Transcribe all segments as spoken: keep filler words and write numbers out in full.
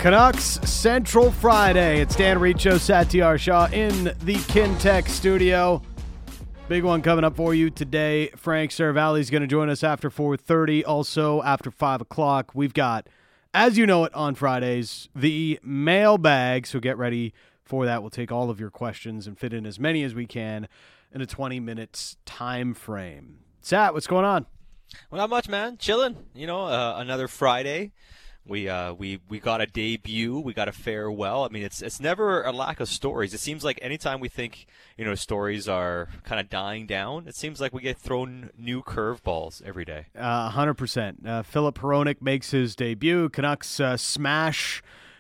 Canucks Central Friday. It's Dan Riccio, Satyar Shah in the Kintech studio. Big one coming up for you today. Frank Seravalli is going to join us after four thirty. Also, after five o'clock, we've got, as you know it on Fridays, the mailbag. So get ready for that. We'll take all of your questions and fit in as many as we can in a twenty minutes time frame. Sat, what's going on? Well, not much, man. Chilling. You know, uh, another Friday. We uh we we got a debut, we got a farewell. I mean, it's it's never a lack of stories. It seems like anytime we think, you know, stories are kind of dying down, it seems like we get thrown new curveballs every day. Uh, one hundred percent. Uh, Filip Hronek makes his debut. Canucks uh, smash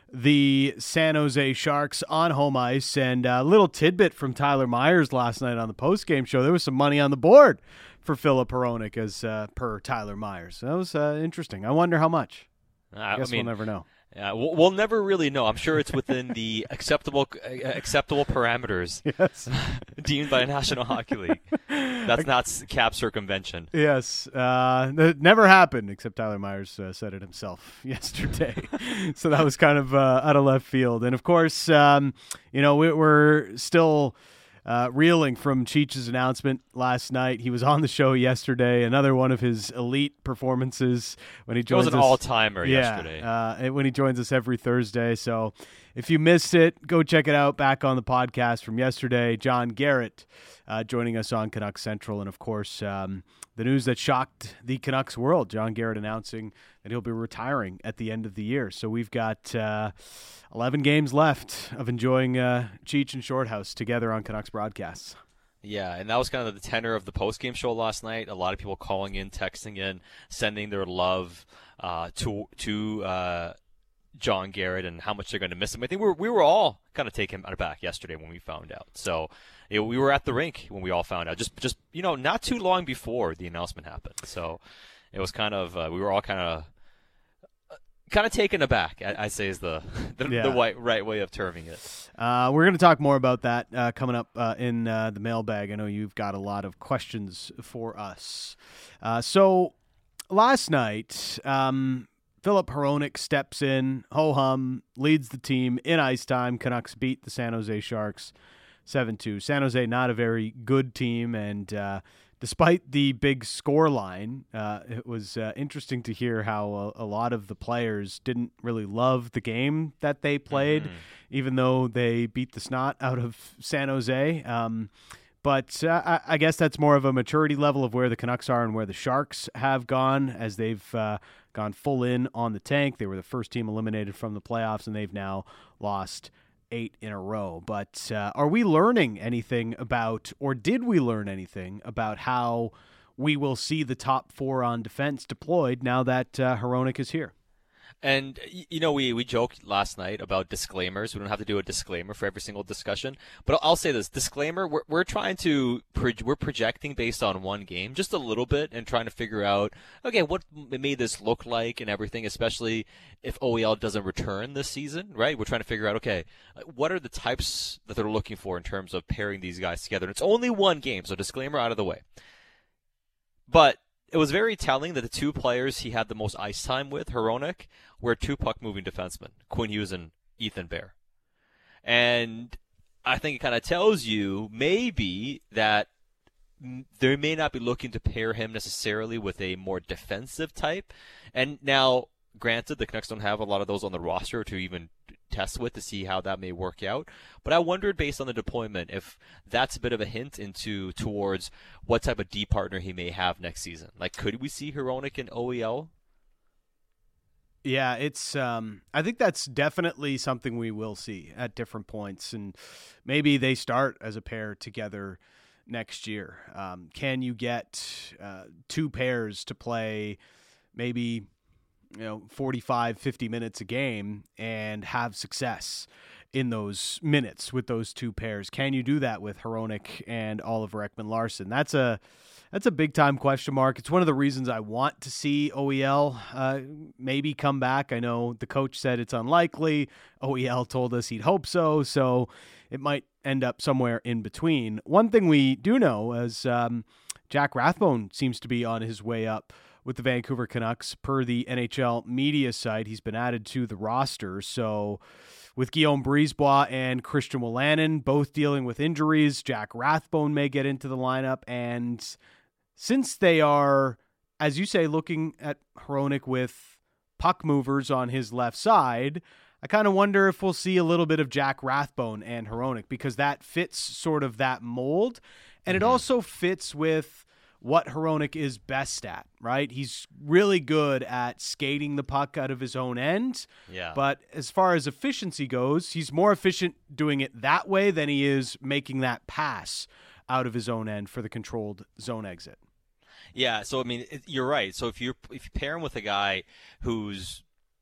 the San Jose Sharks on home ice. And a little tidbit from Tyler Myers last night on the postgame show. There was some money on the board for Filip Hronek as uh, per Tyler Myers. That was uh, interesting. I wonder how much. I guess I mean, we'll never know. Yeah, we'll, we'll never really know. I'm sure it's within the acceptable uh, acceptable parameters yes. deemed by the National Hockey League. That's not cap circumvention. Yes. Uh, it never happened, except Tyler Myers uh, said it himself yesterday. So that was kind of uh, out of left field. And, of course, um, you know, we, we're still – Uh, reeling from Cheech's announcement last night. He was on the show yesterday. Another one of his elite performances when he joins us. It was an all-timer yeah, yesterday. Uh, when he joins us every Thursday. So if you missed it, go check it out back on the podcast from yesterday. John Garrett uh, joining us on Canucks Central. And, of course, um, the news that shocked the Canucks world, John Garrett announcing that he'll be retiring at the end of the year. So we've got uh, eleven games left of enjoying uh, Cheech and Shorthouse together on Canucks broadcasts. Yeah, and that was kind of the tenor of the postgame show last night. A lot of people calling in, texting in, sending their love uh, to to uh, John Garrett and how much they're going to miss him. I think we were, we were all kind of taken aback yesterday when we found out. So you know, we were at the rink when we all found out, just just you know, not too long before the announcement happened. So it was kind of uh, we were all kind of. Kind of taken aback, I, I say is the the, yeah. the right, right way of terming it. Uh, we're going to talk more about that uh, coming up uh, in uh, the mailbag. I know you've got a lot of questions for us. Uh, so last night, um, Filip Hronek steps in, ho-hum, leads the team in ice time. Canucks beat the San Jose Sharks seven two. San Jose, not a very good team, and uh, despite the big score line, uh, it was uh, interesting to hear how a, a lot of the players didn't really love the game that they played, mm-hmm. even though they beat the snot out of San Jose. Um, but uh, I, I guess that's more of a maturity level of where the Canucks are and where the Sharks have gone as they've uh, gone full in on the tank. They were the first team eliminated from the playoffs, and they've now lost eight in a row. But uh, are we learning anything about, or did we learn anything about how we will see the top four on defense deployed now that uh, Hronek is here? And, you know, we, we joked last night about disclaimers. We don't have to do a disclaimer for every single discussion. But I'll say this. Disclaimer, we're, we're trying to, we're projecting based on one game, just a little bit, and trying to figure out, okay, what made this look like and everything, especially if O E L doesn't return this season, right? We're trying to figure out, okay, what are the types that they're looking for in terms of pairing these guys together? And it's only one game, so disclaimer out of the way. But it was very telling that the two players he had the most ice time with, Hronek, were two puck-moving defensemen, Quinn Hughes and Ethan Bear. And I think it kind of tells you maybe that they may not be looking to pair him necessarily with a more defensive type. And now, granted, the Canucks don't have a lot of those on the roster to even test with to see how that may work out. But I wondered, based on the deployment, if that's a bit of a hint into towards what type of D partner he may have next season. Like, could we see Hronek in O E L? Yeah, it's. Um, I think that's definitely something we will see at different points, and maybe they start as a pair together next year. Um, can you get uh, two pairs to play maybe, you know, forty-five, fifty minutes a game and have success in those minutes with those two pairs? Can you do that with Hronek and Oliver Ekman-Larsson? That's a that's a big time question mark. It's one of the reasons I want to see O E L uh, maybe come back. I know the coach said it's unlikely. O E L told us he'd hope so, so it might end up somewhere in between. One thing we do know is um, Jack Rathbone seems to be on his way up with the Vancouver Canucks. Per the N H L media site, he's been added to the roster. So with Guillaume Brisebois and Christian Wolanin both dealing with injuries, Jack Rathbone may get into the lineup. And since they are, as you say, looking at Hronek with puck movers on his left side, I kind of wonder if we'll see a little bit of Jack Rathbone and Hronek, because that fits sort of that mold. And mm-hmm. it also fits with what Hronek is best at, right? He's really good at skating the puck out of his own end. Yeah. But as far as efficiency goes, he's more efficient doing it that way than he is making that pass out of his own end for the controlled zone exit. Yeah, so I mean, it, you're right. So if you if you pair him with a guy who's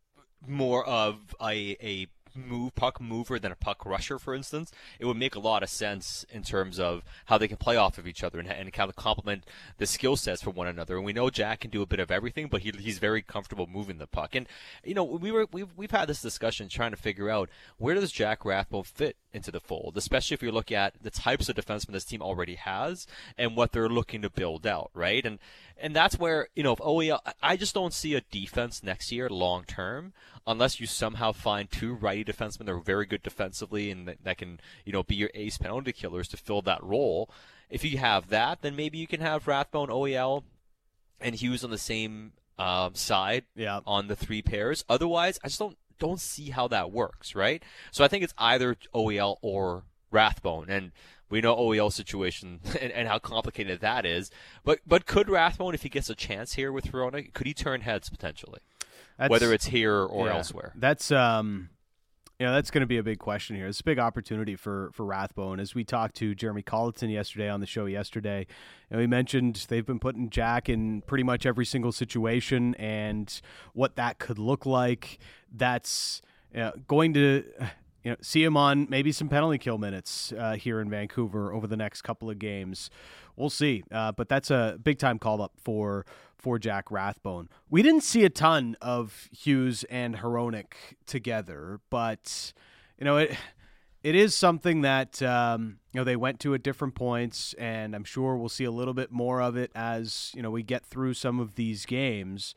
more of a a move puck mover than a puck rusher, for instance, it would make a lot of sense in terms of how they can play off of each other and, and kind of complement the skill sets for one another. And we know Jack can do a bit of everything, but he, he's very comfortable moving the puck. And you know, we were we've we've had this discussion trying to figure out, where does Jack Rathbone fit into the fold, especially if you look at the types of defensemen this team already has and what they're looking to build out, right? And and that's where, you know, if O E L, I just don't see a defense next year long term unless you somehow find two righty defensemen that are very good defensively and that, that can, you know, be your ace penalty killers to fill that role. If you have that, then maybe you can have Rathbone, O E L, and Hughes on the same um, side yeah. on the three pairs. Otherwise, I just don't don't see how that works, right? So I think it's either O E L or Rathbone, and we know O E L's situation and, and how complicated that is. But but could Rathbone, if he gets a chance here with Hronek, could he turn heads potentially? That's, whether it's here or yeah, elsewhere. That's um, you know, that's going to be a big question here. It's a big opportunity for for Rathbone. As we talked to Jeremy Colleton yesterday on the show yesterday, and we mentioned they've been putting Jack in pretty much every single situation and what that could look like. That's you know, going to you know see him on maybe some penalty kill minutes uh, here in Vancouver over the next couple of games. We'll see, uh, but that's a big time call up for for Jack Rathbone. We didn't see a ton of Hughes and Hronek together, but you know it it is something that um, you know they went to at different points, and I'm sure we'll see a little bit more of it as you know we get through some of these games.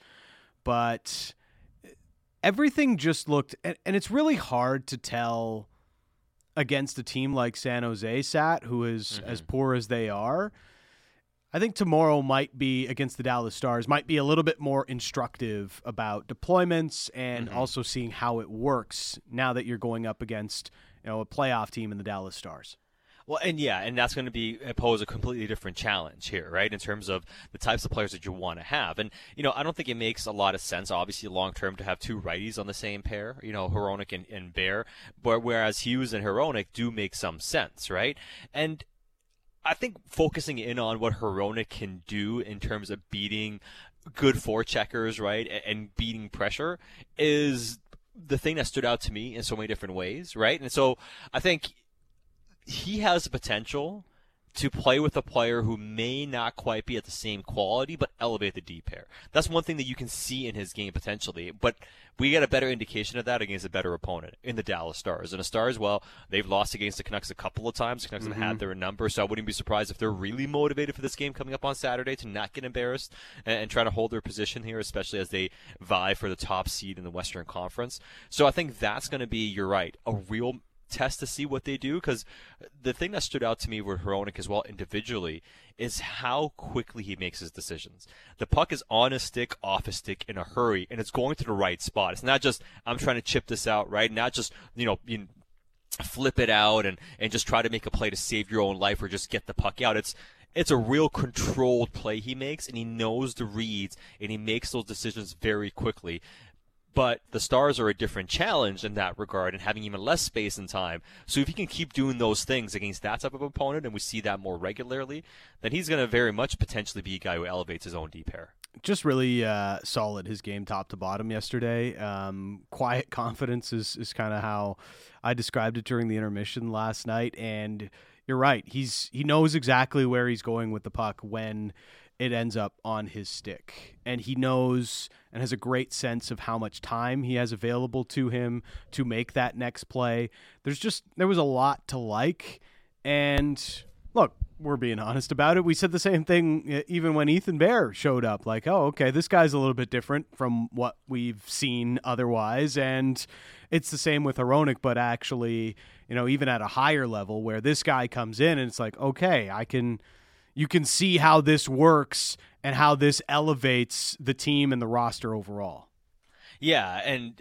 But everything just looked, and, and it's really hard to tell against a team like San Jose, Sat, who is mm-hmm. as poor as they are. I think tomorrow might be against the Dallas Stars, might be a little bit more instructive about deployments and mm-hmm. also seeing how it works now that you're going up against you know a playoff team in the Dallas Stars. Well, and yeah, and that's going to be pose a completely different challenge here, right, in terms of the types of players that you want to have. And, you know, I don't think it makes a lot of sense, obviously, long-term to have two righties on the same pair, you know, Hronek and, and Bear, but whereas Hughes and Hronek do make some sense, right? And I think focusing in on what Hronek can do in terms of beating good forecheckers, right, and, and beating pressure is the thing that stood out to me in so many different ways, right? And so I think he has the potential to play with a player who may not quite be at the same quality, but elevate the D pair. That's one thing that you can see in his game potentially, but we get a better indication of that against a better opponent in the Dallas Stars. And the Stars, well, they've lost against the Canucks a couple of times. The Canucks mm-hmm. have had their number, so I wouldn't be surprised if they're really motivated for this game coming up on Saturday to not get embarrassed and, and try to hold their position here, especially as they vie for the top seed in the Western Conference. So I think that's going to be, you're right, a real test to see what they do, because the thing that stood out to me with Hronek as well individually is how quickly he makes his decisions. The puck is on his stick, off his stick in a hurry, and it's going to the right spot. It's not just, I'm trying to chip this out, right? Not just, you know, you flip it out and, and just try to make a play to save your own life or just get the puck out. It's It's a real controlled play he makes, and he knows the reads, and he makes those decisions very quickly. But the Stars are a different challenge in that regard and having even less space and time. So if he can keep doing those things against that type of opponent, and we see that more regularly, then he's going to very much potentially be a guy who elevates his own D pair. Just really uh, solid, his game top to bottom yesterday. Um, quiet confidence is, is kind of how I described it during the intermission last night. And you're right. He's he knows exactly where he's going with the puck when it ends up on his stick. And he knows and has a great sense of how much time he has available to him to make that next play. There's just, there was a lot to like. And look, we're being honest about it. We said the same thing even when Ethan Bear showed up. Like, oh, okay, this guy's a little bit different from what we've seen otherwise. And it's the same with Hronek, but actually, you know, even at a higher level where this guy comes in and it's like, okay, I can, you can see how this works and how this elevates the team and the roster overall. Yeah, and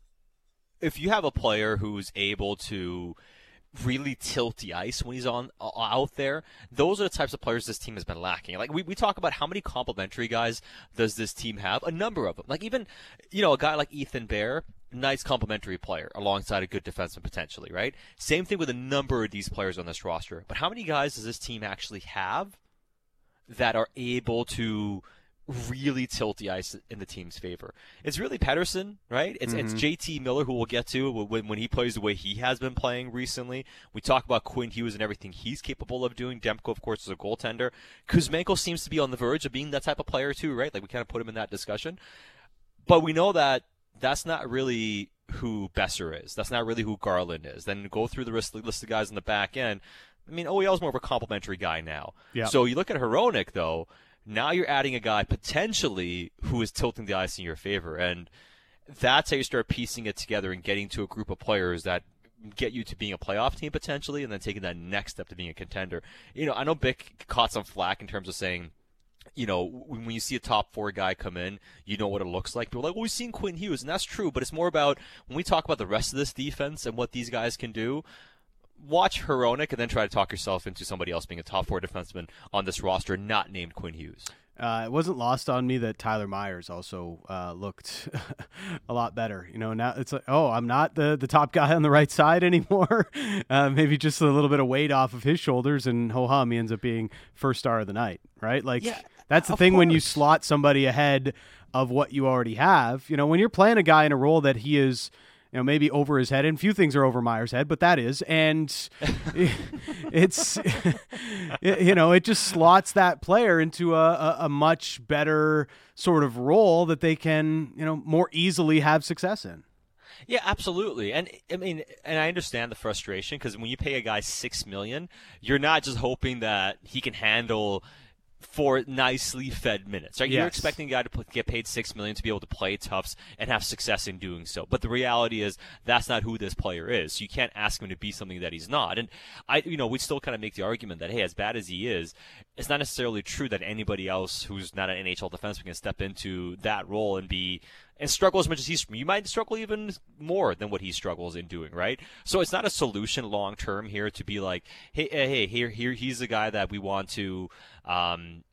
if you have a player who's able to really tilt the ice when he's on out there, those are the types of players this team has been lacking. Like we, we talk about how many complimentary guys does this team have? A number of them. Like even, you know, a guy like Ethan Bear, nice complimentary player alongside a good defenseman potentially, right? Same thing with a number of these players on this roster. But how many guys does this team actually have that are able to really tilt the ice in the team's favor? It's really Pettersson, right? It's mm-hmm. it's J T Miller, who we'll get to when when he plays the way he has been playing recently. We talk about Quinn Hughes and everything he's capable of doing. Demko, of course, is a goaltender. Kuzmenko seems to be on the verge of being that type of player too, right? Like we kind of put him in that discussion. But we know that that's not really who Besser is. That's not really who Garland is. Then go through the list, list of guys in the back end. I mean, O E L is more of a complimentary guy now. Yep. So you look at Hronek, though, now you're adding a guy potentially who is tilting the ice in your favor. And that's how you start piecing it together and getting to a group of players that get you to being a playoff team potentially and then taking that next step to being a contender. You know, I know Bick caught some flack in terms of saying, you know, when you see a top four guy come in, you know what it looks like. People are like, well, we've seen Quinn Hughes, and that's true, but it's more about when we talk about the rest of this defense and what these guys can do. Watch Hronek and then try to talk yourself into somebody else being a top four defenseman on this roster not named Quinn Hughes. Uh, it wasn't lost on me that Tyler Myers also uh, looked a lot better. You know, now it's like, oh, I'm not the, the top guy on the right side anymore. uh, maybe just a little bit of weight off of his shoulders, and ho-hum, he ends up being first star of the night, right? Like, yeah, that's the thing course. When you slot somebody ahead of what you already have. You know, when you're playing a guy in a role that he is, you know, maybe over his head, and few things are over Myers' head, but that is, and it's, you know, it just slots that player into a, a, a much better sort of role that they can, you know, more easily have success in. Yeah, absolutely. And I mean, and I understand the frustration because when you pay a guy six million dollars, you're not just hoping that he can handle for nicely fed minutes, right? Yes. You're expecting a guy to put, get paid six million dollars to be able to play toughs and have success in doing so. But the reality is that's not who this player is. So you can't ask him to be something that he's not. And I, you know, we still kind of make the argument that, hey, as bad as he is, it's not necessarily true that anybody else who's not an N H L defenseman can step into that role and be and struggle as much as he's. You might struggle even more than what he struggles in doing, right? So it's not a solution long term here to be like, hey, hey, here, here, he's the guy that we want to um,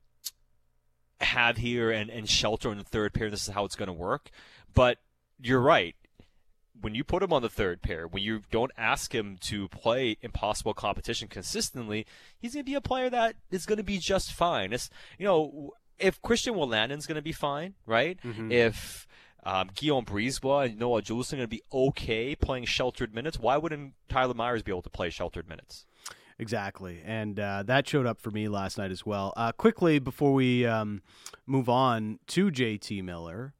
have here and, and shelter in the third pair. This is how it's going to work. But you're right. When you put him on the third pair, when you don't ask him to play impossible competition consistently, he's going to be a player that is going to be just fine. It's, you know, if Christian Wolanin's going to be fine, right? Mm-hmm. If um, Guillaume Brisebois and Noah Juleson are going to be okay playing sheltered minutes, why wouldn't Tyler Myers be able to play sheltered minutes? Exactly, and uh, that showed up for me last night as well. Uh, quickly, before we um, move on to J T Miller,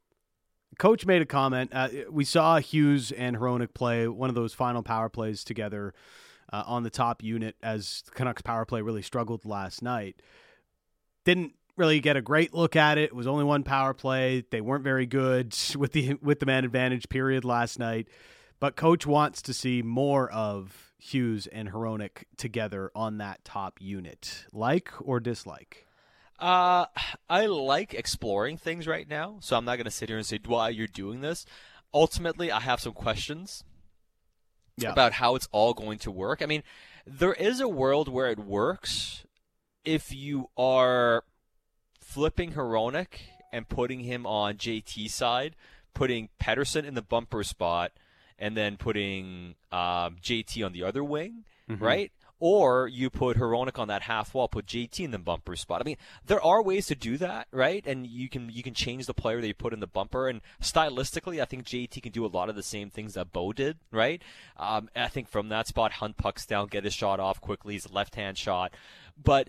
Coach made a comment. Uh, we saw Hughes and Hronek play one of those final power plays together uh, on the top unit as the Canucks power play really struggled last night. Didn't really get a great look at it. It was only one power play. They weren't very good with the with the man advantage period last night. But Coach wants to see more of Hughes and Hronek together on that top unit. Like or dislike? Uh, I like exploring things right now, so I'm not going to sit here and say why you're doing this. Ultimately, I have some questions yeah. about how it's all going to work. I mean, there is a world where it works if you are flipping Hronek and putting him on J T's side, putting Pettersson in the bumper spot, and then putting um, J T on the other wing, mm-hmm. right? Or you put Hronek on that half wall, put J T in the bumper spot. I mean, there are ways to do that, right? And you can you can change the player that you put in the bumper. And stylistically, I think J T can do a lot of the same things that Bo did, right? Um, I think from that spot, hunt pucks down, get his shot off quickly. He's a left-hand shot. But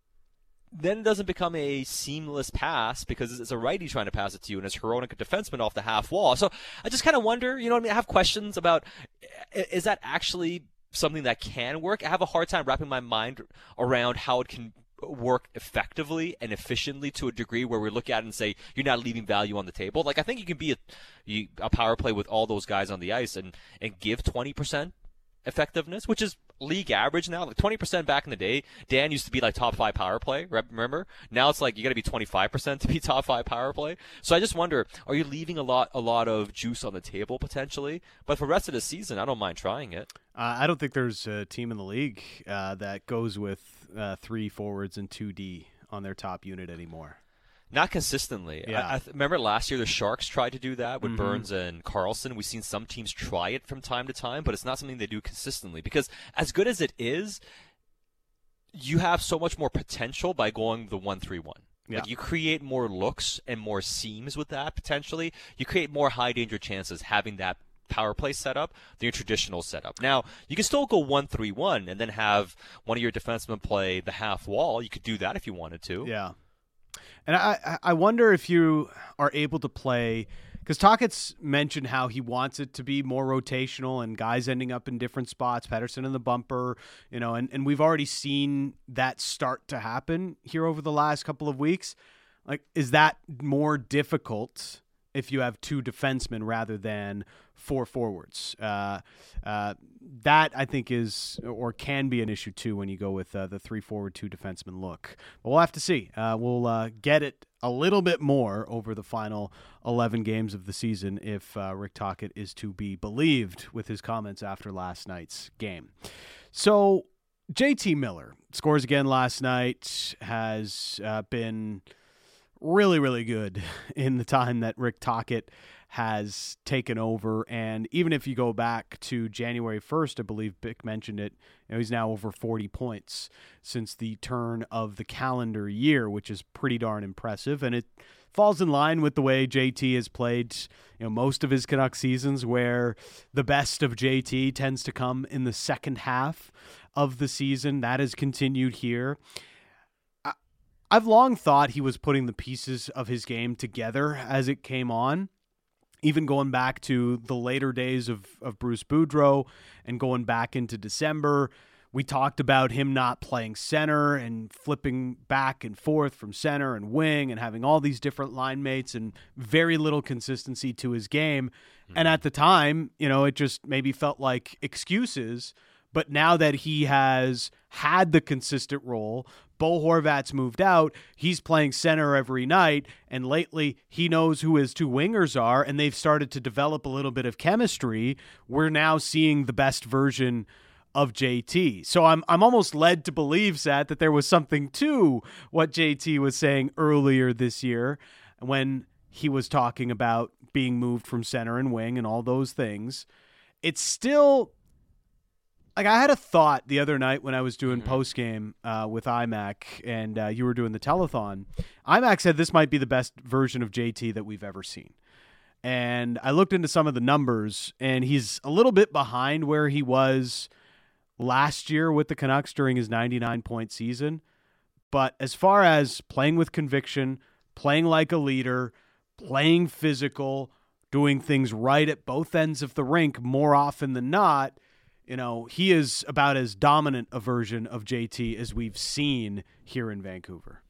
then it doesn't become a seamless pass because it's a righty trying to pass it to you, and it's Hronek, a defenseman, off the half wall. So I just kind of wonder, you know what I mean? I have questions about, is that actually something that can work. I have a hard time wrapping my mind around how it can work effectively and efficiently to a degree where we look at it and say you're not leaving value on the table. Like I think you can be a, you, a power play with all those guys on the ice and, and give twenty percent effectiveness, which is league average now. Like twenty percent back in the day, Dan used to be like top five power play, remember? Now it's like you got to be twenty-five percent to be top five power play. So I just wonder, are you leaving a lot a lot of juice on the table potentially? But for the rest of the season, I don't mind trying it. Uh, I don't think there's a team in the league uh, that goes with uh, three forwards and two D on their top unit anymore. Not consistently. Yeah. I, I th- remember last year the Sharks tried to do that with mm-hmm. Burns and Carlson. We've seen some teams try it from time to time, but it's not something they do consistently. Because as good as it is, you have so much more potential by going the one three one. Yeah. Like you create more looks and more seams with that potentially. You create more high danger chances having that power play setup than your traditional setup. Now, you can still go one three one and then have one of your defensemen play the half wall. You could do that if you wanted to. Yeah. And I, I wonder if you are able to play, because Tocchet's mentioned how he wants it to be more rotational and guys ending up in different spots, Pettersson in the bumper, you know, and, and we've already seen that start to happen here over the last couple of weeks. Like, is that more difficult if you have two defensemen rather than four forwards? Uh, uh, that, I think, is or can be an issue, too, when you go with uh, the three forward, two defenseman look. But we'll have to see. Uh, we'll uh, get it a little bit more over the final eleven games of the season if uh, Rick Tocchet is to be believed with his comments after last night's game. So J T Miller scores again last night, has uh, been really, really good in the time that Rick Tocchet has taken over. And even if you go back to January first, I believe Bick mentioned it, you know, he's now over forty points since the turn of the calendar year, which is pretty darn impressive. And it falls in line with the way J T has played, you know, most of his Canucks seasons, where the best of J T tends to come in the second half of the season. That has continued here. I, I've long thought he was putting the pieces of his game together as it came on. Even going back to the later days of, of Bruce Boudreau and going back into December, we talked about him not playing center and flipping back and forth from center and wing and having all these different line mates and very little consistency to his game. Mm-hmm. And at the time, you know, it just maybe felt like excuses. But now that he has had the consistent role, Bo Horvat's moved out, he's playing center every night, and lately he knows who his two wingers are, and they've started to develop a little bit of chemistry. We're now seeing the best version of J T. So I'm I'm almost led to believe, Sat, that there was something to what J T was saying earlier this year when he was talking about being moved from center and wing and all those things. It's still... Like, I had a thought the other night when I was doing mm-hmm. post-game uh, with iMac and uh, you were doing the telethon. iMac said this might be the best version of J T that we've ever seen. And I looked into some of the numbers, and he's a little bit behind where he was last year with the Canucks during his ninety-nine point season. But as far as playing with conviction, playing like a leader, playing physical, doing things right at both ends of the rink more often than not, you know, he is about as dominant a version of J T as we've seen here in Vancouver.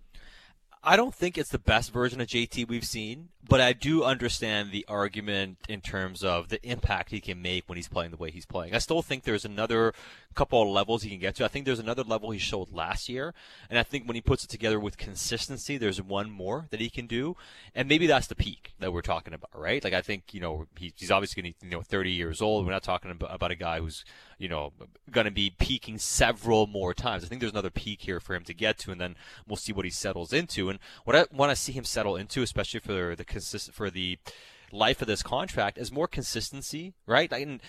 I don't think it's the best version of J T we've seen, but I do understand the argument in terms of the impact he can make when he's playing the way he's playing. I still think there's another couple of levels he can get to. I think there's another level he showed last year, and I think when he puts it together with consistency, there's one more that he can do, and maybe that's the peak that we're talking about, right? Like, I think, you know, he, he's obviously going to, you know, thirty years old. We're not talking about, about a guy who's, you know, going to be peaking several more times. I think there's another peak here for him to get to, and then we'll see what he settles into. And what I want to see him settle into, especially for the consist for the life of this contract, is more consistency, right? And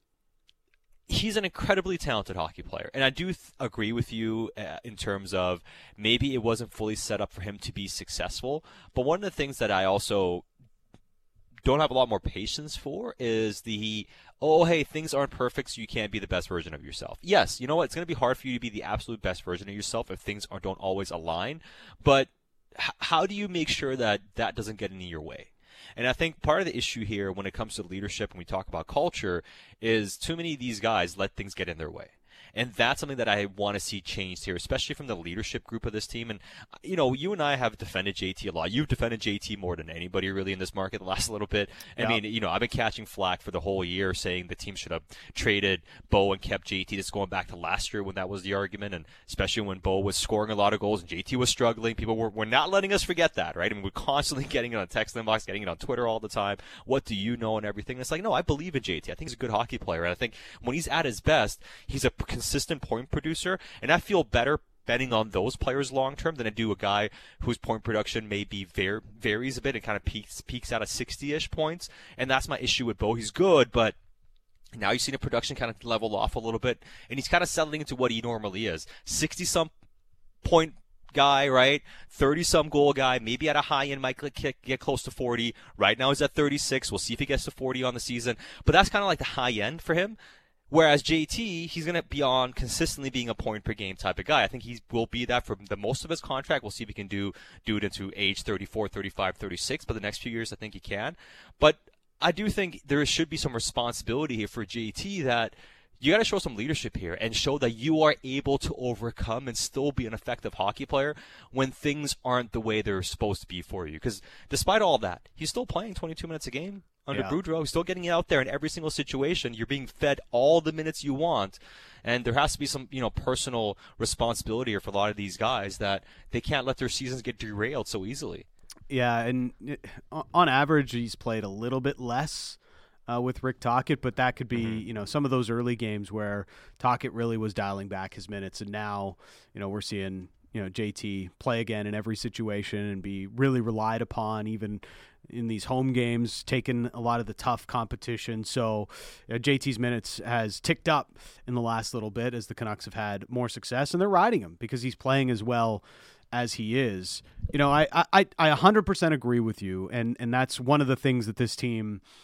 he's an incredibly talented hockey player, and I do th- agree with you uh, in terms of maybe it wasn't fully set up for him to be successful. But one of the things that I also don't have a lot more patience for is the, oh, hey, things aren't perfect, so you can't be the best version of yourself. Yes, you know what? It's going to be hard for you to be the absolute best version of yourself if things are, don't always align. But h- how do you make sure that that doesn't get in your way? And I think part of the issue here when it comes to leadership, when we talk about culture, is too many of these guys let things get in their way. And that's something that I want to see changed here, especially from the leadership group of this team. And, you know, you and I have defended J T a lot. You've defended J T more than anybody really in this market the last little bit. I yeah. mean, you know, I've been catching flack for the whole year saying the team should have traded Bo and kept J T. This is going back to last year when that was the argument, and especially when Bo was scoring a lot of goals and J T was struggling. People were, were not letting us forget that, right? I mean, we're constantly getting it on text inbox, getting it on Twitter all the time. What do you know and everything? And it's like, no, I believe in J T. I think he's a good hockey player. And I think when he's at his best, he's a consistent point producer. And I feel better betting on those players long term than I do a guy whose point production maybe var- varies a bit and kind of peaks peaks out of sixty-ish points. And that's my issue with Bo. He's good, but now you've seen a production kind of level off a little bit, and he's kind of settling into what he normally is. sixty-some point guy, right? thirty-some goal guy, maybe at a high end might get, get close to forty. Right now he's at thirty-six. We'll see if he gets to forty on the season. But that's kind of like the high end for him. Whereas J T, he's going to be on consistently being a point per game type of guy. I think he will be that for the most of his contract. We'll see if he can do do it into age thirty-four, thirty-five, thirty-six. But the next few years, I think he can. But I do think there should be some responsibility here for J T that you got to show some leadership here and show that you are able to overcome and still be an effective hockey player when things aren't the way they're supposed to be for you. Because despite all that, he's still playing twenty-two minutes a game. Under yeah. Boudreau, he's still getting it out there in every single situation. You're being fed all the minutes you want, and there has to be some, you know, personal responsibility here for a lot of these guys that they can't let their seasons get derailed so easily. Yeah, and on average, he's played a little bit less uh, with Rick Tocchet, but that could be, mm-hmm. you know, some of those early games where Tocchet really was dialing back his minutes, and now, you know, we're seeing, you know, J T play again in every situation and be really relied upon, even in these home games, taking a lot of the tough competition. So uh, J T's minutes has ticked up in the last little bit as the Canucks have had more success, and they're riding him because he's playing as well as he is. You know, I I, I one hundred percent agree with you, and, and that's one of the things that this team –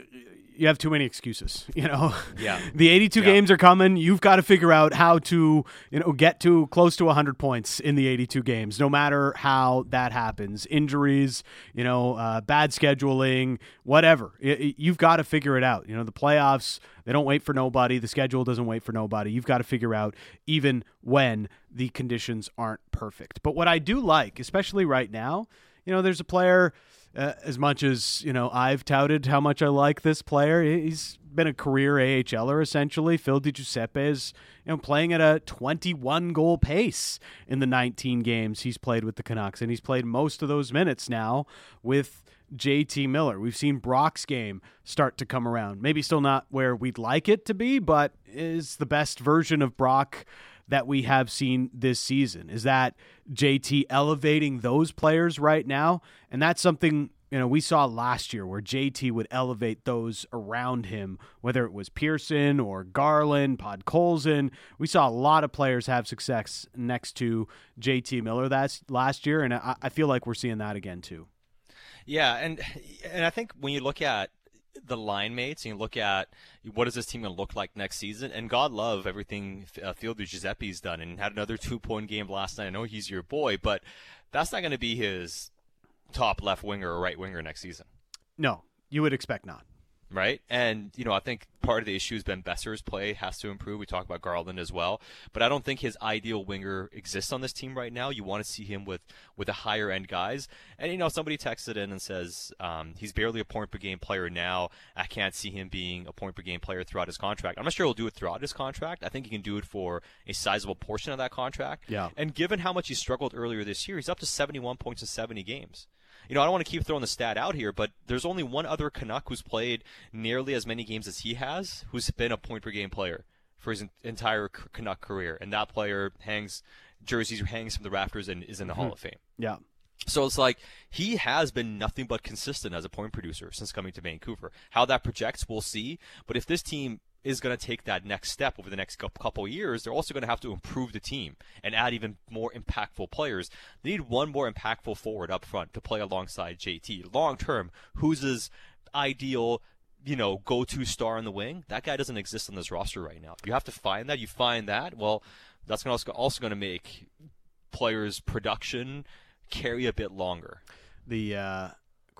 you have too many excuses, you know. Yeah. The eighty-two yeah. games are coming. You've got to figure out how to, you know, get to close to one hundred points in the eighty-two games, no matter how that happens. Injuries, you know, uh, bad scheduling, whatever. It, it, you've got to figure it out. You know, the playoffs, they don't wait for nobody. The schedule doesn't wait for nobody. You've got to figure out even when the conditions aren't perfect. But what I do like, especially right now, you know, there's a player – Uh, as much as, you know, I've touted how much I like this player, he's been a career AHLer essentially. Phil DiGiuseppe is, you know, playing at a twenty-one goal pace in the nineteen games he's played with the Canucks, and he's played most of those minutes now with J T Miller. We've seen Brock's game start to come around. Maybe still not where we'd like it to be, but is the best version of Brock that we have seen this season. Is that J T elevating those players right now? And that's something, you know, we saw last year where J T would elevate those around him, whether it was Pearson or Garland, Podkolzin. We saw a lot of players have success next to J T Miller that's last year, and I, I feel like we're seeing that again too. Yeah, and and I think when you look at the line mates and you look at what is this team going to look like next season, and God love everything uh, Phil DiGiuseppe's done and had another two-point game last night. I know he's your boy, but that's not going to be his top left winger or right winger next season. No, you would expect not. Right? And, you know, I think part of the issue has been Besser's play has to improve. We talk about Garland as well. But I don't think his ideal winger exists on this team right now. You want to see him with, with the higher-end guys. And, you know, somebody texted in and says um, he's barely a point-per-game player now. I can't see him being a point-per-game player throughout his contract. I'm not sure he'll do it throughout his contract. I think he can do it for a sizable portion of that contract. Yeah. And given how much he struggled earlier this year, he's up to seventy-one points in seventy games. You know, I don't want to keep throwing the stat out here, but there's only one other Canuck who's played nearly as many games as he has, who's been a point-per-game player for his entire Canuck career. And that player hangs jerseys, hangs from the rafters, and is in the mm-hmm. Hall of Fame. Yeah. So it's like he has been nothing but consistent as a point producer since coming to Vancouver. How that projects, we'll see. But if this team is going to take that next step over the next couple of years, they're also going to have to improve the team and add even more impactful players. They need one more impactful forward up front to play alongside J T. Long term, who's his ideal, you know, go-to star in the wing? That guy doesn't exist on this roster right now. You have to find that. You find that, well, that's also also going to make players' production carry a bit longer. The uh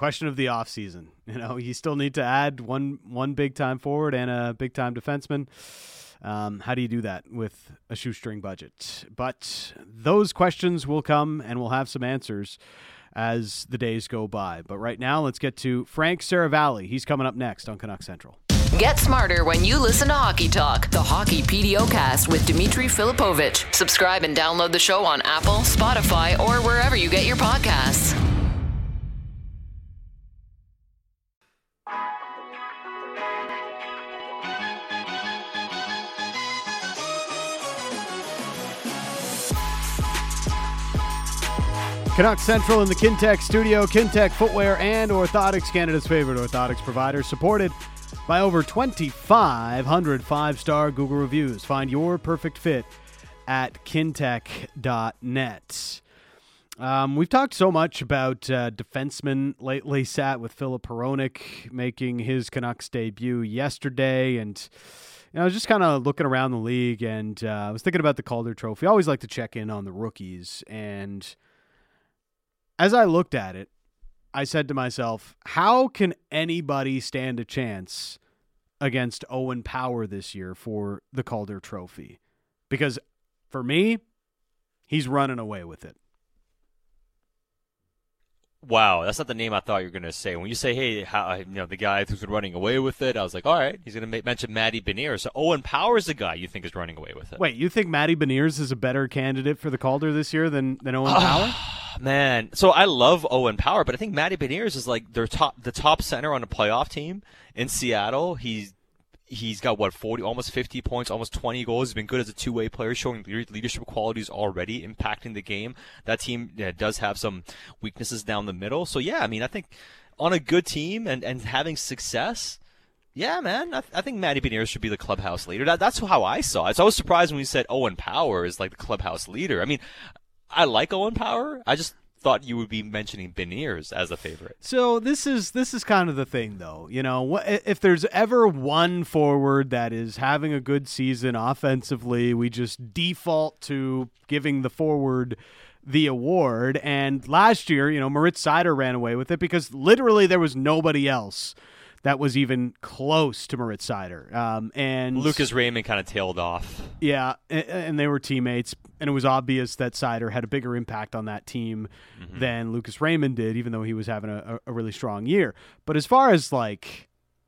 question of the offseason. You know, you still need to add one one big-time forward and a big-time defenseman. Um, how do you do that with a shoestring budget? But those questions will come, and we'll have some answers as the days go by. But right now, let's get to Frank Saravalli. He's coming up next on Canuck Central. Get smarter when you listen to Hockey Talk, the Hockey P D O cast with Dmitry Filipovich. Subscribe and download the show on Apple, Spotify, or wherever you get your podcasts. Canuck Central in the Kintec studio. Kintec Footwear and Orthotics, Canada's favorite orthotics provider, supported by over twenty-five hundred five-star Google reviews. Find your perfect fit at kintec dot net. Um, we've talked so much about uh, defensemen lately. Sat with Filip Hronek making his Canucks debut yesterday, and you know, I was just kind of looking around the league, and uh, I was thinking about the Calder Trophy. I always like to check in on the rookies, and as I looked at it, I said to myself, how can anybody stand a chance against Owen Power this year for the Calder Trophy? Because for me, he's running away with it. Wow, that's not the name I thought you were going to say. When you say, hey, how, you know, the guy who's been running away with it, I was like, all right, he's going to mention Matty Beniers. So Owen Power's the guy you think is running away with it. Wait, you think Matty Beniers is a better candidate for the Calder this year than, than Owen Power? Man, so I love Owen Power, but I think Matty Beniers is like their top, the top center on a playoff team in Seattle. He's He's got, what, forty, almost fifty points, almost twenty goals. He's been good as a two-way player, showing leadership qualities already, impacting the game. That team yeah, does have some weaknesses down the middle. So, yeah, I mean, I think on a good team and, and having success, yeah, man, I, th- I think Matty Beniers should be the clubhouse leader. That, that's how I saw it. So I was surprised when you said Owen Power is like the clubhouse leader. I mean, I like Owen Power. I just thought you would be mentioning Beniers as a favorite. So this is this is kind of the thing, though. You know, if there's ever one forward that is having a good season offensively, we just default to giving the forward the award. And last year, you know, Moritz Seider ran away with it because literally there was nobody else that was even close to Moritz Seider. Um, and Lucas Raymond kind of tailed off. Yeah, and, and they were teammates, and it was obvious that Seider had a bigger impact on that team mm-hmm. than Lucas Raymond did, even though he was having a, a really strong year. But as far as, like,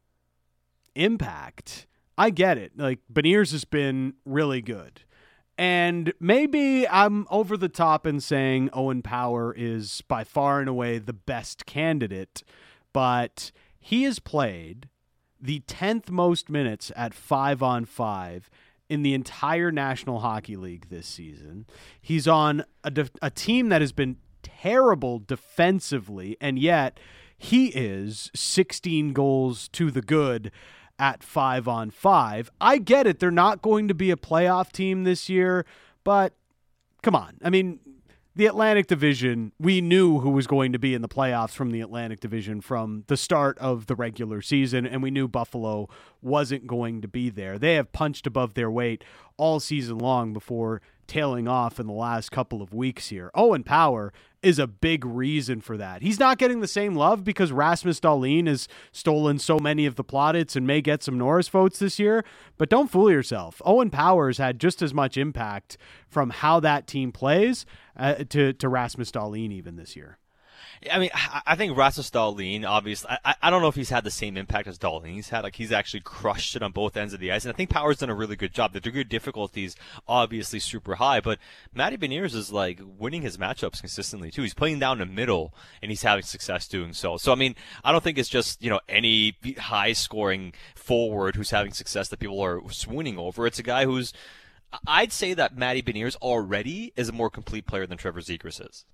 impact, I get it. Like, Beniers has been really good. And maybe I'm over the top in saying Owen Power is by far and away the best candidate, but he has played the tenth most minutes at five on five in the entire National Hockey League this season. He's on a, de- a team that has been terrible defensively, and yet he is sixteen goals to the good at five on five. I get it. They're not going to be a playoff team this year, but come on. I mean, the Atlantic Division, we knew who was going to be in the playoffs from the Atlantic Division from the start of the regular season, and we knew Buffalo wasn't going to be there. They have punched above their weight all season long before tailing off in the last couple of weeks here. Owen Power is a big reason for that. He's not getting the same love because Rasmus Dahlin has stolen so many of the plaudits and may get some Norris votes this year, but don't fool yourself. Owen Power has had just as much impact from how that team plays uh, to, to Rasmus Dahlin even this year. I mean, I think Rasmus Dahlin, obviously, I, I don't know if he's had the same impact as Dahlin's had. Like, he's actually crushed it on both ends of the ice. And I think Power's done a really good job. The degree of difficulty is obviously super high. But Matty Beniers is, like, winning his matchups consistently, too. He's playing down the middle, and he's having success doing so. So, I mean, I don't think it's just, you know, any high-scoring forward who's having success that people are swooning over. It's a guy who's, I'd say that Matty Beniers already is a more complete player than Trevor Zegras is.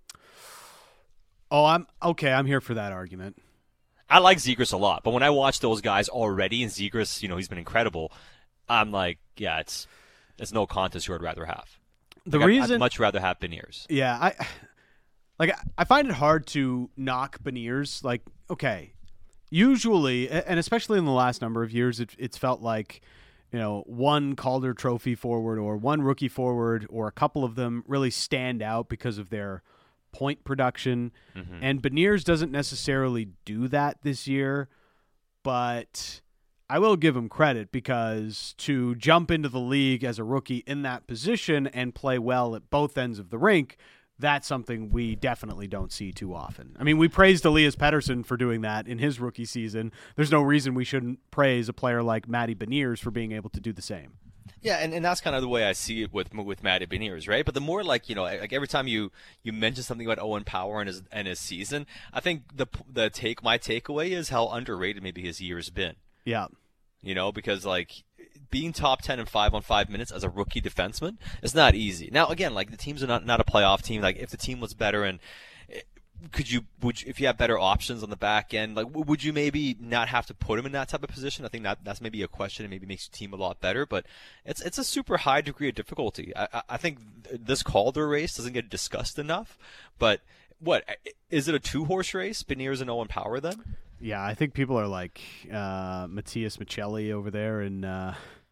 Oh, I'm okay. I'm here for that argument. I like Zegras a lot, but when I watch those guys already, and Zegras, you know, he's been incredible, I'm like, yeah, it's it's no contest who I'd rather have. The like, reason I'd, I'd much rather have Beniers. Yeah, I like. I find it hard to knock Beniers. Like, okay, usually, and especially in the last number of years, it, it's felt like, you know, one Calder Trophy forward or one rookie forward or a couple of them really stand out because of their point production. Mm-hmm. And Beniers doesn't necessarily do that this year, but I will give him credit because to jump into the league as a rookie in that position and play well at both ends of the rink, that's something we definitely don't see too often. I mean, we praised Elias Pettersson for doing that in his rookie season. There's no reason we shouldn't praise a player like Matty Beniers for being able to do the same. Yeah, and, and that's kind of the way I see it with with Matty Beniers, right? But the more like, you know, like every time you, you mention something about Owen Power and his and his season, I think the the take my takeaway is how underrated maybe his year's been. Yeah. You know, because like being top ten in five on five minutes as a rookie defenseman is not easy. Now, again, like the teams are not, not a playoff team. Like if the team was better and could you, would you, if you have better options on the back end, like would you maybe not have to put him in that type of position? I think that that's maybe a question and maybe makes your team a lot better, but it's, it's a super high degree of difficulty. I, I think this Calder race doesn't get discussed enough, but what, is it a two horse race, Beniers and Owen Power then? Yeah, I think people are like uh, Matthias Michelli over there in, uh,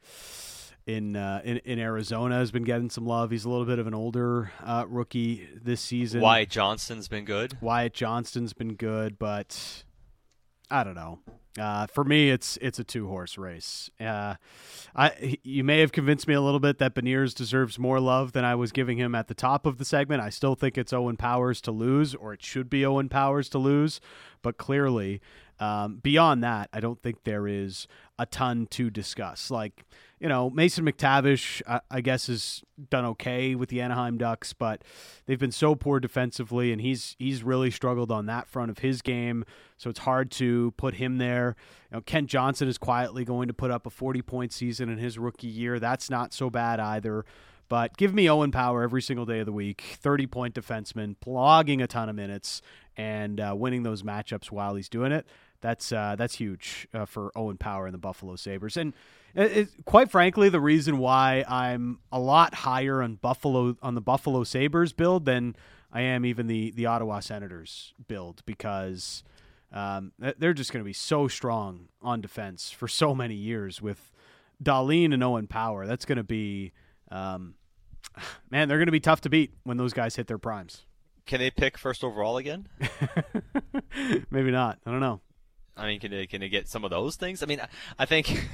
in, uh, in in Arizona has been getting some love. He's a little bit of an older uh, rookie this season. Wyatt Johnston's been good. Wyatt Johnston's been good, but I don't know. Uh, for me, it's it's a two horse race. Uh, I you may have convinced me a little bit that Beniers deserves more love than I was giving him at the top of the segment. I still think it's Owen Powers to lose, or it should be Owen Powers to lose. But clearly, um, beyond that, I don't think there is a ton to discuss. Like, you know, Mason McTavish, I, I guess, has done okay with the Anaheim Ducks, but they've been so poor defensively, and he's he's really struggled on that front of his game, so it's hard to put him there. You know, Kent Johnson is quietly going to put up a forty-point season in his rookie year. That's not so bad either. But give me Owen Power every single day of the week, thirty-point defenseman, plugging a ton of minutes, and uh, winning those matchups while he's doing it. That's uh, that's huge uh, for Owen Power and the Buffalo Sabres. And it, it, quite frankly, the reason why I'm a lot higher on Buffalo on the Buffalo Sabres build than I am even the, the Ottawa Senators build, because um, they're just going to be so strong on defense for so many years with Dahlin and Owen Power. That's going to be um, – man, they're going to be tough to beat when those guys hit their primes. Can they pick first overall again? Maybe not. I don't know. I mean, can they, can they get some of those things? I mean, I think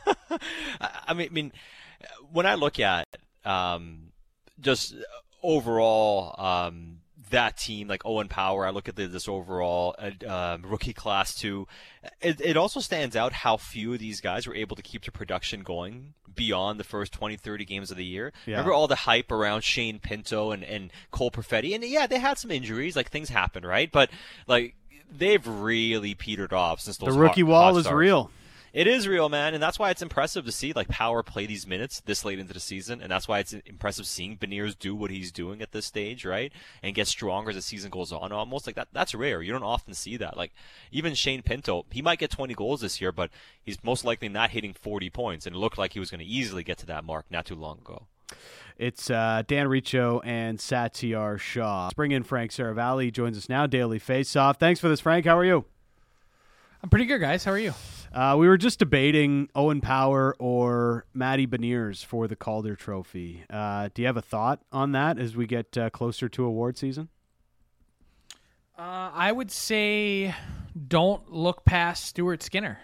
I mean, I mean, when I look at um, just overall um, that team, like Owen Power, I look at the, this overall uh, rookie class too. It, it also stands out how few of these guys were able to keep their production going beyond the first twenty, thirty games of the year. Yeah. Remember all the hype around Shane Pinto and, and Cole Perfetti? And yeah, they had some injuries, like things happen, right? But like, they've really petered off since those the rookie hot, wall hot is starts. real. It is real, man, and that's why it's impressive to see like Power play these minutes this late into the season, and that's why it's impressive seeing Beniers do what he's doing at this stage, right? And get stronger as the season goes on. Almost like that. That's rare. You don't often see that. Like even Shane Pinto, he might get twenty goals this year, but he's most likely not hitting forty points, and it looked like he was going to easily get to that mark not too long ago. It's uh, Dan Riccio and Satyar Shah. Let's bring in Frank Saravalli. He joins us now, Daily Faceoff. Thanks for this, Frank. How are you? I'm pretty good, guys. How are you? Uh, we were just debating Owen Power or Matty Beniers for the Calder Trophy. Uh, do you have a thought on that as we get uh, closer to award season? Uh, I would say don't look past Stuart Skinner.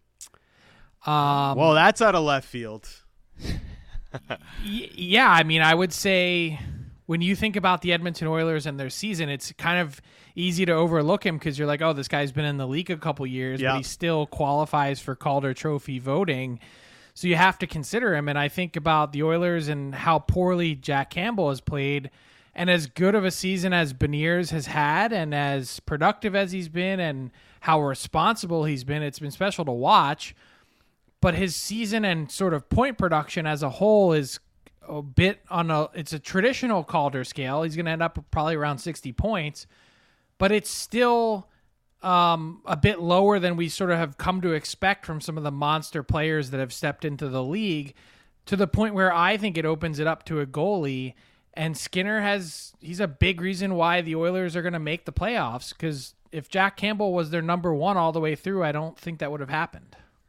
Um, well, that's out of left field. y- yeah, I mean, I would say when you think about the Edmonton Oilers and their season, it's kind of easy to overlook him because you're like, oh, this guy's been in the league a couple years, yeah. but he still qualifies for Calder Trophy voting. So you have to consider him. And I think about the Oilers and how poorly Jack Campbell has played, and as good of a season as Beniers has had and as productive as he's been and how responsible he's been, it's been special to watch. But his season and sort of point production as a whole is a bit on a, it's a traditional Calder scale. He's going to end up probably around sixty points, but it's still um, a bit lower than we sort of have come to expect from some of the monster players that have stepped into the league, to the point where I think it opens it up to a goalie. And Skinner has, he's a big reason why the Oilers are going to make the playoffs, because if Jack Campbell was their number one all the way through, I don't think that would have happened.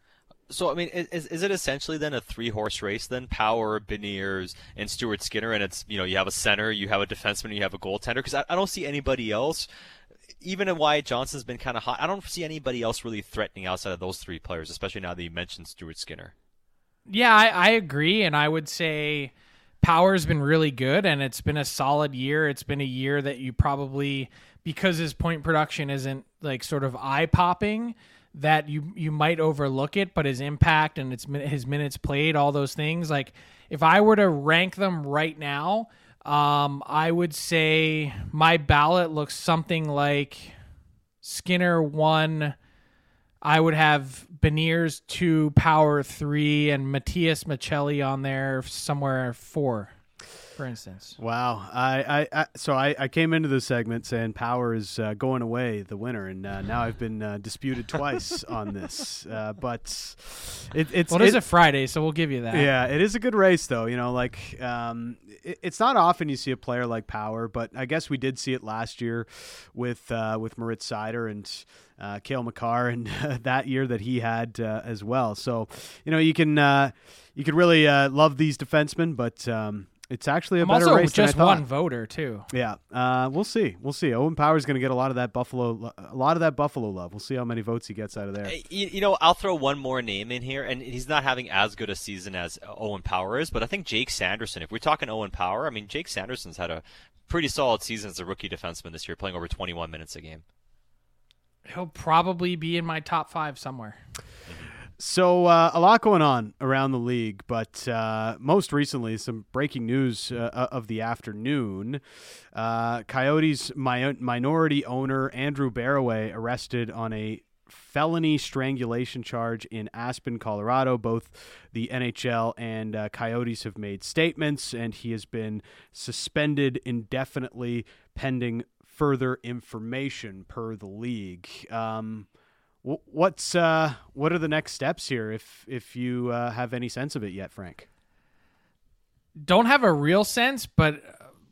So, I mean, is is it essentially then a three-horse race then? Power, Beniers, and Stuart Skinner, and it's, you know, you have a center, you have a defenseman, you have a goaltender? Because I, I don't see anybody else, even if Wyatt Johnson's been kind of hot, I don't see anybody else really threatening outside of those three players, especially now that you mentioned Stuart Skinner. Yeah, I, I agree, and I would say Power's been really good, and it's been a solid year. It's been a year that you probably, because his point production isn't like sort of eye-popping, that you you might overlook it, but his impact and its his minutes played, all those things. Like, if I were to rank them right now, um, I would say my ballot looks something like Skinner one. I would have Beniers two, Power three, and Matthias Michelli on there somewhere four, for instance. Wow. I, I, I so I, I came into this segment saying Power is uh, going away, the winner, and uh, now I've been uh, disputed twice on this. Uh, but it, it's well, it is it, a Friday, so we'll give you that. Yeah, it is a good race, though. You know, like um, it, it's not often you see a player like Power, but I guess we did see it last year with uh, with Moritz Seider and uh, Cale Makar, and uh, that year that he had uh, as well. So, you know, you can uh, you can really uh, love these defensemen, but um, it's actually a I'm better also race just than I thought. one voter too. Yeah, uh, we'll see. We'll see. Owen Power's going to get a lot of that Buffalo, a lot of that Buffalo love. We'll see how many votes he gets out of there. You, you know, I'll throw one more name in here, and he's not having as good a season as Owen Power is, but I think Jake Sanderson. If we're talking Owen Power, I mean, Jake Sanderson's had a pretty solid season as a rookie defenseman this year, playing over twenty-one minutes a game. He'll probably be in my top five somewhere. So uh, a lot going on around the league, but uh, most recently, some breaking news uh, of the afternoon. Uh, Coyotes mi- minority owner Andrew Barroway arrested on a felony strangulation charge in Aspen, Colorado. Both the N H L and uh, Coyotes have made statements, and he has been suspended indefinitely pending further information per the league. Um, What's uh, what are the next steps here, if if you uh, have any sense of it yet, Frank? Don't have a real sense, but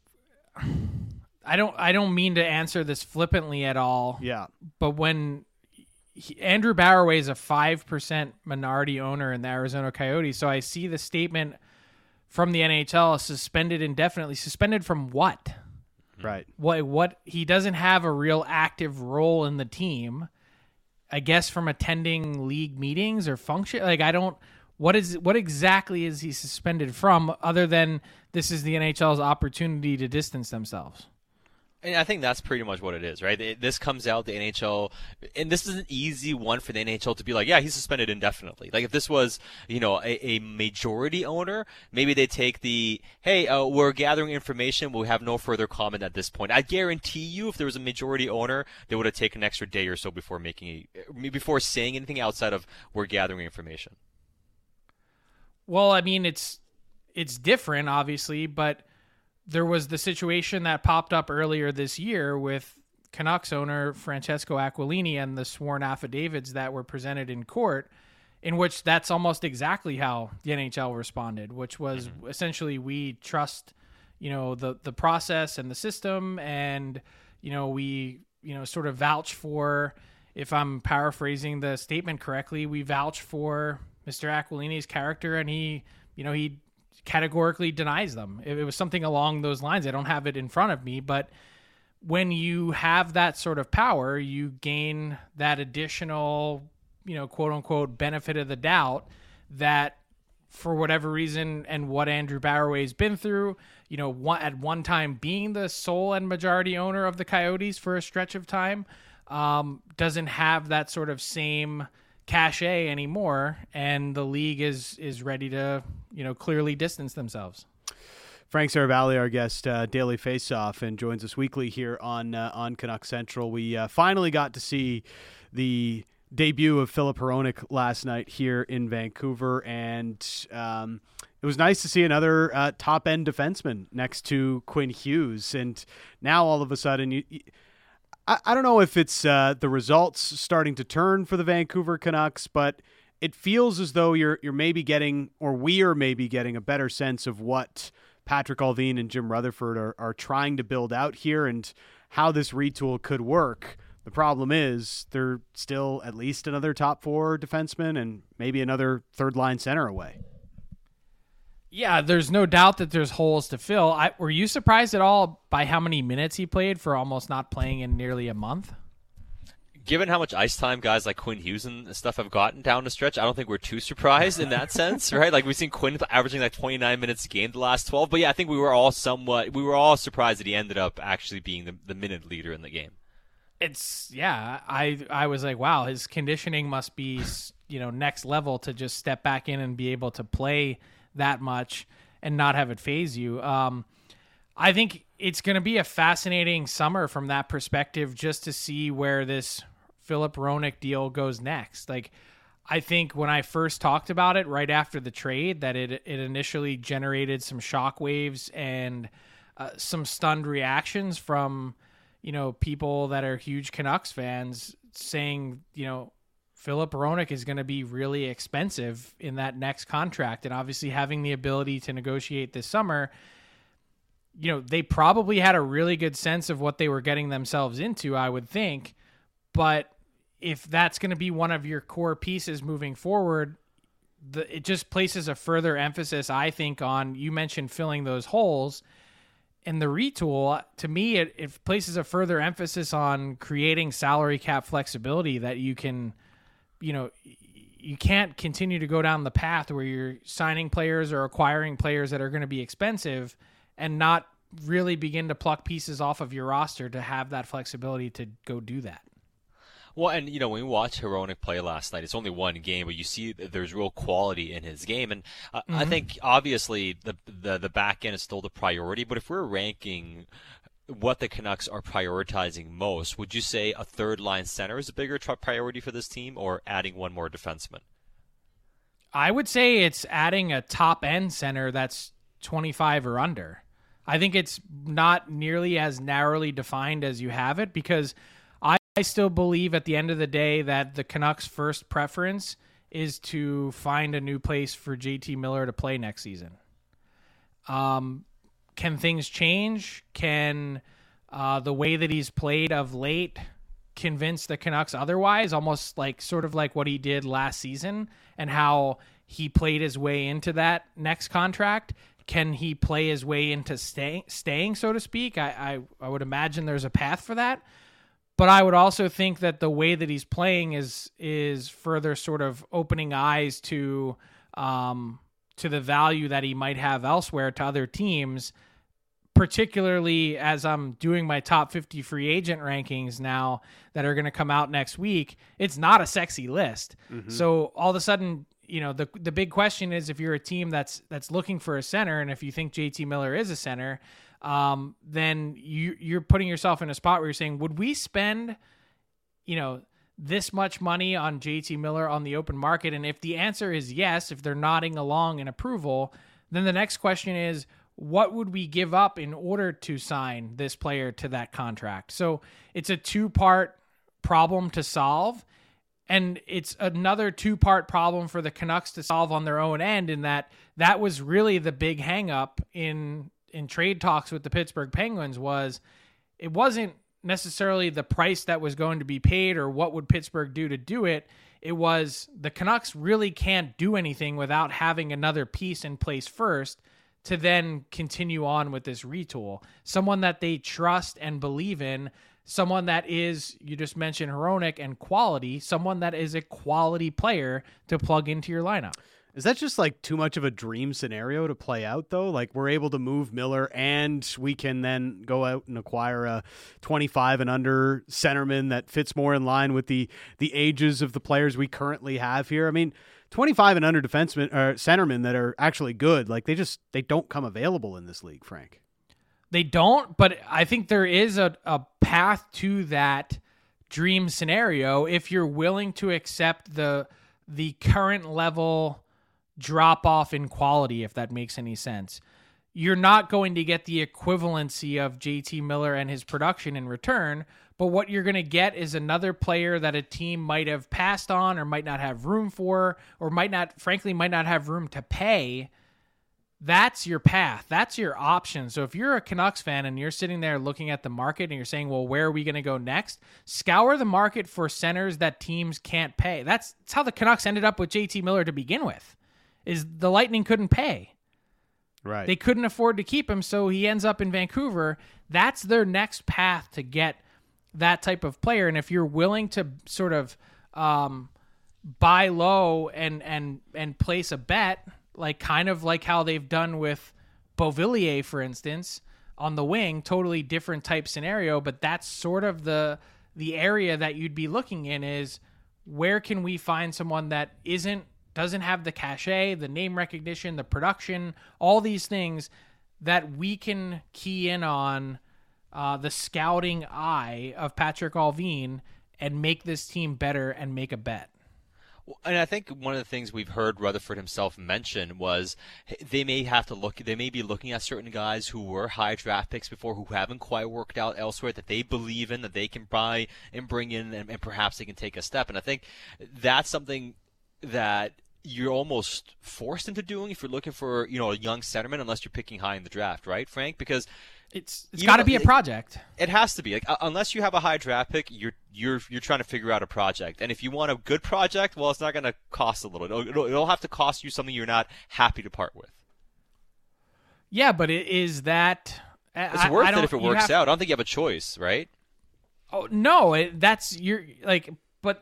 I don't. I don't mean to answer this flippantly at all. Yeah. But when he, Andrew Barroway is a five percent minority owner in the Arizona Coyotes, so I see the statement from the N H L: suspended indefinitely. Suspended from what? Right. What? What? He doesn't have a real active role in the team. I guess from attending league meetings or function. Like, I don't, what is, what exactly is he suspended from, other than this is the N H L's opportunity to distance themselves? And I think that's pretty much what it is, right? It, this comes out, the N H L, and this is an easy one for the N H L to be like, yeah, he's suspended indefinitely. Like, if this was, you know, a, a majority owner, maybe they take the, hey, uh, we're gathering information, we'll have no further comment at this point. I guarantee you, if there was a majority owner, they would have taken an extra day or so before making a, before saying anything outside of we're gathering information. Well, I mean, it's it's different, obviously, but there was the situation that popped up earlier this year with Canucks owner Francesco Aquilini and the sworn affidavits that were presented in court, in which that's almost exactly how the N H L responded, which was mm-hmm. essentially, we trust, you know, the, the process and the system, and, you know, we, you know, sort of vouch for, if I'm paraphrasing the statement correctly, we vouch for Mister Aquilini's character, and he, you know, he categorically denies them. It was something along those lines. I don't have it in front of me, but when you have that sort of power, you gain that additional, you know, quote unquote benefit of the doubt that for whatever reason, and what Andrew Barroway's been through, you know, one, at one time being the sole and majority owner of the Coyotes for a stretch of time, um, doesn't have that sort of same cachet anymore, and the league is is ready to, you know, clearly distance themselves. Frank Saravalli, our guest, uh, Daily Faceoff, and joins us weekly here on uh, on Canuck Central. We uh, finally got to see the debut of Filip Hronek last night here in Vancouver, and um, it was nice to see another uh, top end defenseman next to Quinn Hughes. And now all of a sudden, you. you I, I don't know if it's uh, the results starting to turn for the Vancouver Canucks, but it feels as though you're you're maybe getting, or we are maybe getting, a better sense of what Patrick Allvin and Jim Rutherford are, are trying to build out here, and how this retool could work. The problem is they're still at least another top four defenseman and maybe another third line center away. Yeah, there's no doubt that there's holes to fill. I, were you surprised at all by how many minutes he played for almost not playing in nearly a month? Given how much ice time guys like Quinn Hughes and stuff have gotten down the stretch, I don't think we're too surprised in that sense, right? Like we've seen Quinn averaging like twenty-nine minutes a game the last twelve. But yeah, I think we were all somewhat, we were all surprised that he ended up actually being the, the minute leader in the game. It's yeah, I I was like, wow, his conditioning must be, you know, next level to just step back in and be able to play that much and not have it phase you. Um, I think it's going to be a fascinating summer from that perspective, just to see where this Filip Hronek deal goes next. Like, I think when I first talked about it right after the trade, that it it initially generated some shockwaves and uh, some stunned reactions from, you know, people that are huge Canucks fans saying, you know, Filip Hronek is going to be really expensive in that next contract. And obviously having the ability to negotiate this summer, you know, they probably had a really good sense of what they were getting themselves into, I would think. But if that's going to be one of your core pieces moving forward, the, it just places a further emphasis, I think, on, you mentioned filling those holes. And the retool, to me, it, it places a further emphasis on creating salary cap flexibility that you can, you know, you can't continue to go down the path where you're signing players or acquiring players that are going to be expensive and not really begin to pluck pieces off of your roster to have that flexibility to go do that. Well, and, you know, when we watched Hronek play last night, it's only one game, but you see that there's real quality in his game. And uh, mm-hmm. I think, obviously, the, the the back end is still the priority. But if we're ranking what the Canucks are prioritizing most, would you say a third-line center is a bigger tri- priority for this team, or adding one more defenseman? I would say it's adding a top-end center that's twenty-five or under. I think it's not nearly as narrowly defined as you have it, because I still believe at the end of the day that the Canucks' first preference is to find a new place for J T Miller to play next season. Um, can things change? Can uh, the way that he's played of late convince the Canucks otherwise? Almost like sort of like what he did last season and how he played his way into that next contract. Can he play his way into stay, staying, so to speak? I, I, I would imagine there's a path for that. But I would also think that the way that he's playing is is further sort of opening eyes to um, to the value that he might have elsewhere to other teams, particularly as I'm doing my top fifty free agent rankings now that are going to come out next week. It's not a sexy list. Mm-hmm. So all of a sudden, you know, the the big question is, if you're a team that's that's looking for a center, and if you think J T Miller is a center, um, then you, you're putting yourself in a spot where you're saying, would we spend, you know, this much money on J T Miller on the open market? And if the answer is yes, if they're nodding along in approval, then the next question is, what would we give up in order to sign this player to that contract? So it's a two-part problem to solve. And it's another two-part problem for the Canucks to solve on their own end, in that that was really the big hang-up in in trade talks with the Pittsburgh Penguins. Was it wasn't necessarily the price that was going to be paid or what would Pittsburgh do to do it. It was the Canucks really can't do anything without having another piece in place first to then continue on with this retool. Someone that they trust and believe in, someone that is, you just mentioned Hronek, and quality, someone that is a quality player to plug into your lineup. Is that just like too much of a dream scenario to play out, though? Like, we're able to move Miller and we can then go out and acquire a twenty-five and under centerman that fits more in line with the the ages of the players we currently have here. I mean, twenty-five and under defensemen or centermen that are actually good, like they just they don't come available in this league, Frank. They don't, but I think there is a, a path to that dream scenario if you're willing to accept the the current level drop off in quality, if that makes any sense. You're not going to get the equivalency of J T Miller and his production in return, but what you're going to get is another player that a team might have passed on or might not have room for, or might not, frankly, might not have room to pay that's your path. That's your option. So if you're a Canucks fan and you're sitting there looking at the market and you're saying, well, where are we going to go next? Scour the market for centers that teams can't pay. That's, that's how the Canucks ended up with J T Miller to begin with, is the Lightning couldn't pay. Right. They couldn't afford to keep him, so he ends up in Vancouver. That's their next path to get that type of player. And if you're willing to sort of um, buy low and, and, and place a bet, like kind of like how they've done with Beauvillier, for instance, on the wing, totally different type scenario, but that's sort of the the area that you'd be looking in is where can we find someone that isn't doesn't have the cachet, the name recognition, the production, all these things that we can key in on uh, the scouting eye of Patrick Allvin and make this team better and make a bet. And I think one of the things we've heard Rutherford himself mention was they may have to look, they may be looking at certain guys who were high draft picks before who haven't quite worked out elsewhere that they believe in, that they can buy and bring in, and, and perhaps they can take a step. And I think that's something that you're almost forced into doing if you're looking for, you know, a young centerman, unless you're picking high in the draft, right, Frank? Because It's it's got to be a project. It has to be. Like, uh, unless you have a high draft pick, you're you're you're trying to figure out a project. And if you want a good project, well, it's not going to cost a little. It'll, it'll, it'll have to cost you something you're not happy to part with. Yeah, but it is that it's I, worth I it if it works have, out. I don't think you have a choice, right? Oh no, it, that's you're like, but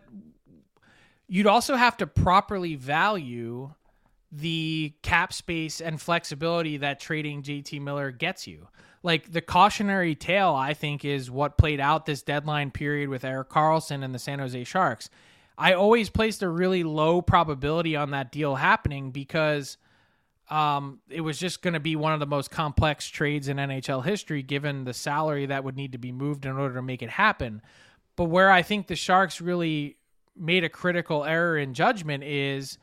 you'd also have to properly value the cap space and flexibility that trading J T Miller gets you. Like the cautionary tale, I think, is what played out this deadline period with Erik Karlsson and the San Jose Sharks. I always placed a really low probability on that deal happening because um, it was just going to be one of the most complex trades in N H L history, given the salary that would need to be moved in order to make it happen. But where I think the Sharks really made a critical error in judgment is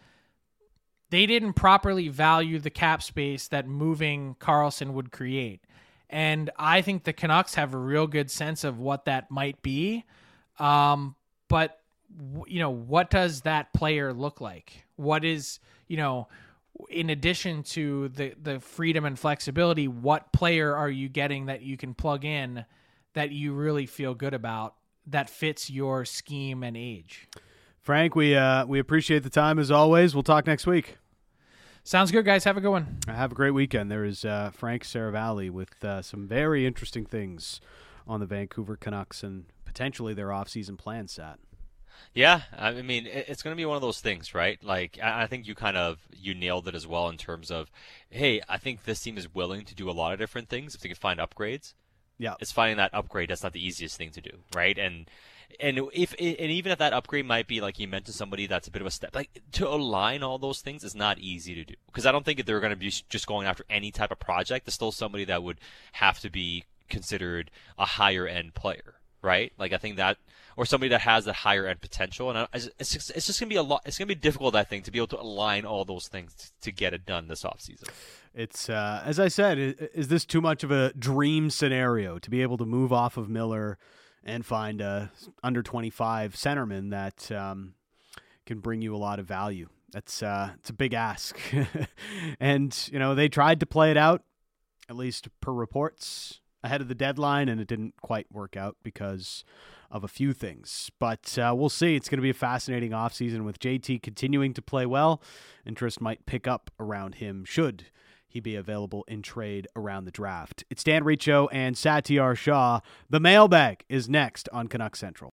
they didn't properly value the cap space that moving Karlsson would create. And I think the Canucks have a real good sense of what that might be. Um, but, you know, what does that player look like? What is, you know, in addition to the, the freedom and flexibility, what player are you getting that you can plug in that you really feel good about that fits your scheme and age? Frank, we uh, we appreciate the time as always. We'll talk next week. Sounds good, guys. Have a good one. Have a great weekend. There is uh, Frank Saravalli with uh, some very interesting things on the Vancouver Canucks and potentially their off-season plans, Sat. Yeah, I mean, it's going to be one of those things, right? Like, I think you kind of, you nailed it as well in terms of, hey, I think this team is willing to do a lot of different things if they can find upgrades. Yeah. It's finding that upgrade that's not the easiest thing to do, right? And and if and even if that upgrade might be, like you mentioned, somebody that's a bit of a step, like to align all those things is not easy to do, because I don't think that they're going to be just going after any type of project. There's still somebody that would have to be considered a higher end player, right? Like I think that, or somebody that has that higher end potential, and it's just, it's just going to be a lot. It's going to be difficult, I think, to be able to align all those things to get it done this offseason. It's uh, as I said, is this too much of a dream scenario to be able to move off of Miller and find a under twenty-five centerman that um, can bring you a lot of value? That's uh, it's a big ask, and you know they tried to play it out, at least per reports, ahead of the deadline, and it didn't quite work out because of a few things. But uh, we'll see. It's going to be a fascinating offseason with J T continuing to play well. Interest might pick up around him should he be available in trade around the draft. It's Dan Riccio and Satyar Shah. The mailbag is next on Canuck Central.